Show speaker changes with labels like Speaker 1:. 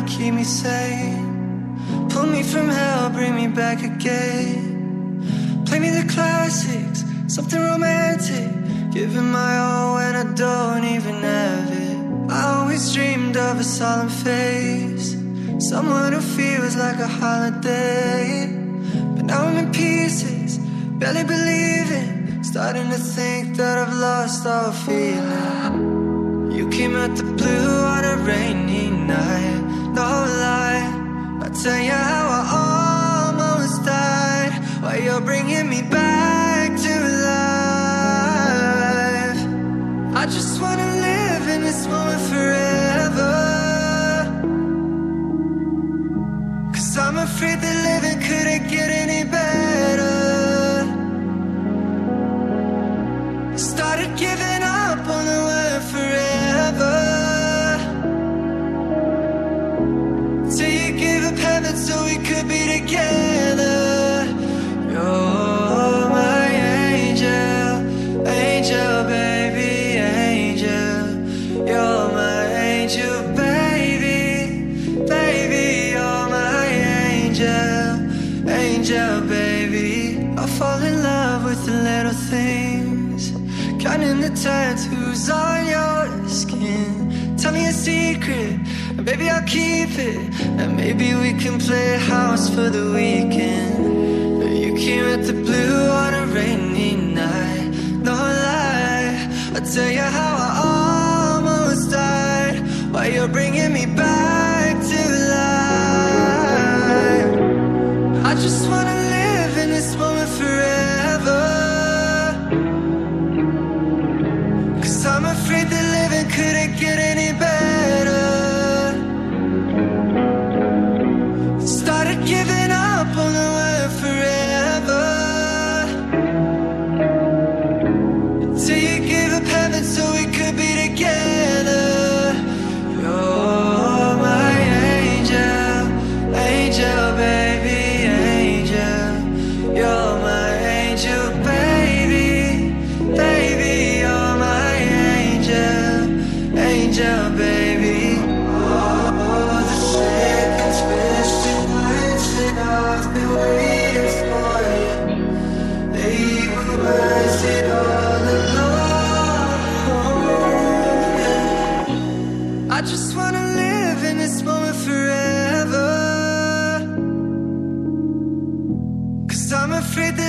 Speaker 1: to keep me sane. Pull me from hell, bring me back again. Play me the classics, something romantic. Give it my all when I don't even have it. I always dreamed of a solemn face, someone who feels like a holiday. But now I'm in pieces, barely believing, starting to think that I've lost all feeling. You came out the blue on a rainy night, no lie. I'll tell you how I almost died, while you're bringing me back to life. I just wanna live in this moment forever, 'cause I'm afraid that living couldn't get any better. Started giving up on the word forever, till you gave up heaven so we could be together. You're my angel, angel baby, angel. You're my angel baby, baby. You're my angel, angel baby. I fall in love with the little things, counting the tattoos on your skin. Tell me a secret, and baby I'll keep it, and maybe we can play house for the weekend. You came at the blue on a rainy night, no lie. I'll tell you how I almost died, while you're bringing me back to life. I just wanna live in this moment forever, 'cause I'm afraid that living couldn't get any better. Started giving up on the word forever, until you gave up heaven so we could be together. You're my angel, angel baby, angel. You're my angel baby, baby. You're my angel, angel baby. Oh, the second twisted nights that I've been waiting for you, they were worth it all alone. I just wanna live in this moment forever, 'cause I'm afraid